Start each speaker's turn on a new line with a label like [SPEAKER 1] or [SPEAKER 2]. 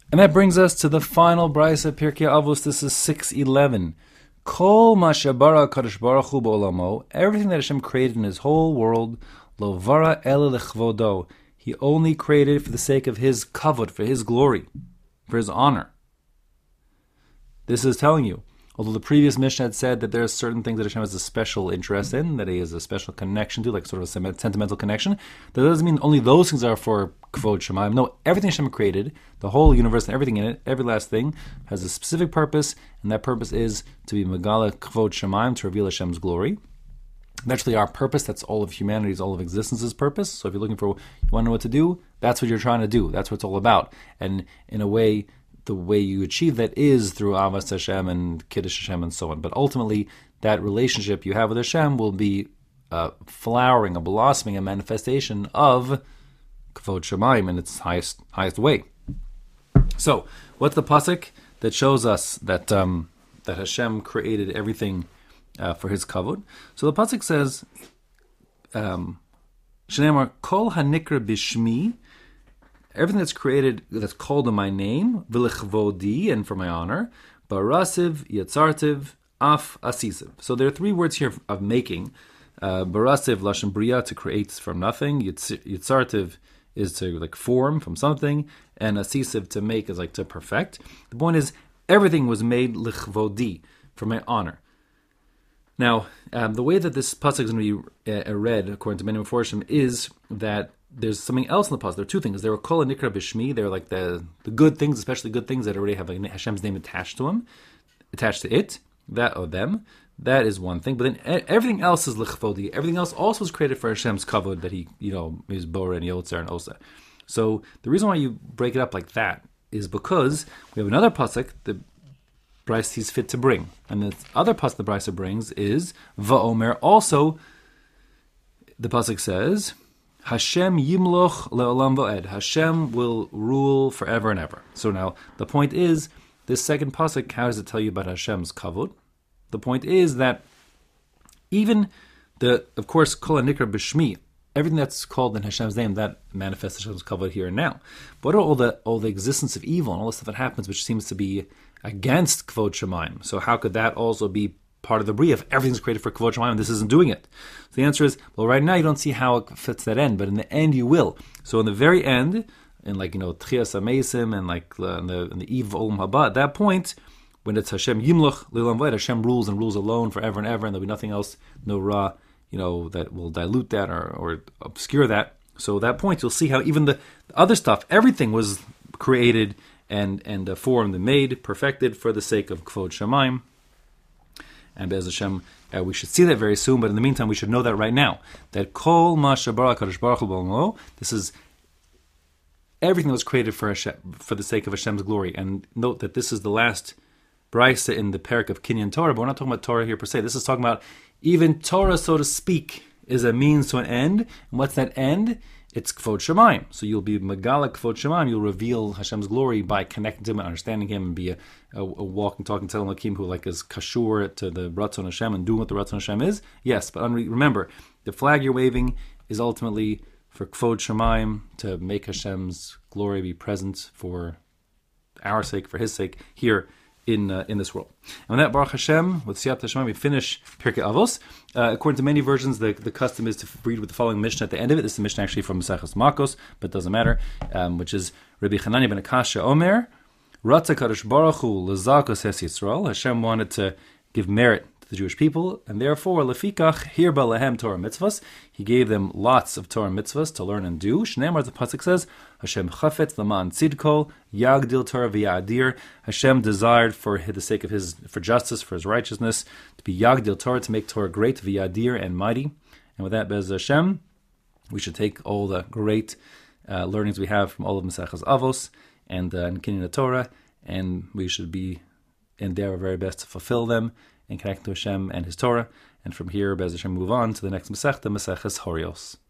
[SPEAKER 1] And that brings us to the final brisa, Pirkei Avos. This is 6:11. Kol ma shebara Kadosh Baruch Hu ba'olamo, everything that Hashem created in His whole world, lo vara ela lechvodo, He only created for the sake of His kavod, for His glory, for His honor. This is telling you, although the previous Mishnah had said that there are certain things that Hashem has a special interest in, that He has a special connection to, like sort of a sentimental connection, that doesn't mean only those things are for Kvod Shemaim. No, everything Hashem created, the whole universe and everything in it, every last thing, has a specific purpose, and that purpose is to be Megala Kvod Shemaim, to reveal Hashem's glory. That's really our purpose. That's all of humanity's, all of existence's purpose. So if you're looking for, you want to know what to do, that's what you're trying to do. That's what it's all about. And in a way, the way you achieve that is through Avas Hashem and Kiddush Hashem and so on. But ultimately, that relationship you have with Hashem will be flowering, a blossoming, a manifestation of Kvod Shemaim in its highest way. So, what's the pasuk that shows us that that Hashem created everything for His kavod? So the pasuk says, "Shneimar kol hanikra bishmi." Everything that's created, that's called in my name, v'lechvodi, and for my honor, barasiv, yatzartiv, af, asisiv. So there are three words here of making. Barasiv, lashon bria, to create from nothing. Yatzartiv is to like form from something, and asisiv, to make, is like to perfect. The point is, everything was made lechvodi, for my honor. Now, the way that this pasuk is going to be read, according to many Meforshim, is that there's something else in the pasuk. There are two things. There were kol nikra bishmi. They're like the good things, especially good things that already have like Hashem's name attached to them, attached to it, that or them. That is one thing. But then everything else is lichvodi. Everything else also was created for Hashem's kavod, that He, is Bora and Yotzer and Osa. So the reason why you break it up like that is because we have another pasuk that Bryce sees fit to bring, and the other pasuk the Bryce brings is va'omer. Also, the pasuk says, Hashem yimloch le'olam va'ed. Hashem will rule forever and ever. So now, the point is, this second pasuk, how does it tell you about Hashem's kavod? The point is that even of course, kol hanikra b'shmi, everything that's called in Hashem's name, that manifests Hashem's kavod here and now. What are all the existence of evil and all the stuff that happens, which seems to be against Kvod Shemaim? So how could that also be part of the Bria if everything's created for Kvod Shemaim and this isn't doing it? So the answer is, well, right now you don't see how it fits that end, but in the end you will. So in the very end, in Tchias HaMeisim and in the eve of Olam Haba, at that point, when it's Hashem Yimloch Lilam Vayed, Hashem rules and rules alone forever and ever, and there'll be nothing else, no Ra, that will dilute that or obscure that. So at that point you'll see how even the other stuff, everything was created and formed and made, perfected for the sake of Kvod Shemaim. And Be'ez Hashem, we should see that very soon, but in the meantime, we should know that right now, that Kol Ma Shabara Kadosh Baruch Hu B'Olamo, this is everything that was created for Hashem, for the sake of Hashem's glory. And note that this is the last brisa in the parak of Kinyan Torah, but we're not talking about Torah here per se. This is talking about even Torah, so to speak, is a means to an end. And what's that end? It's Kvod Shemaim. So you'll be Megala Kvod Shemaim. You'll reveal Hashem's glory by connecting to Him and understanding Him, and be a walking, talking Tzelem Lakim who is kashur to the Ratzon Hashem and doing what the Ratzon Hashem is. Yes, but remember, the flag you're waving is ultimately for Kvod Shemaim, to make Hashem's glory be present for our sake, for His sake, here in this world. And with that, Baruch Hashem, with Siyat Hashem, we finish Pirkei Avos. According to many versions, the custom is to read with the following Mishnah at the end of it. This is the Mishnah actually from Maseches Makos, but it doesn't matter, which is Rabbi Chananya ben Akasha Omer, Ratza Kadosh Baruch Hu L'Zakos Es Yisrael. Hashem wanted to give merit to the Jewish people, and therefore, Lefikach Hirba Lahem Torah Mitzvahs. He gave them lots of Torah Mitzvahs to learn and do. Shneimar, the pasuk says, Hashem Chafetz Laman Tzidko Yagdil Torah V'Yadir. Hashem desired for the sake of for justice, for His righteousness, to be Yagdil Torah, to make Torah great, V'Yadir, and mighty. And with that, Bez Hashem, we should take all the great learnings we have from all of Maseches Avos and Kinyan Torah, and we should be endeavor our very best to fulfill them and connect to Hashem and His Torah. And from here, Bez Hashem, move on to the next Masechta, Maseches Horios.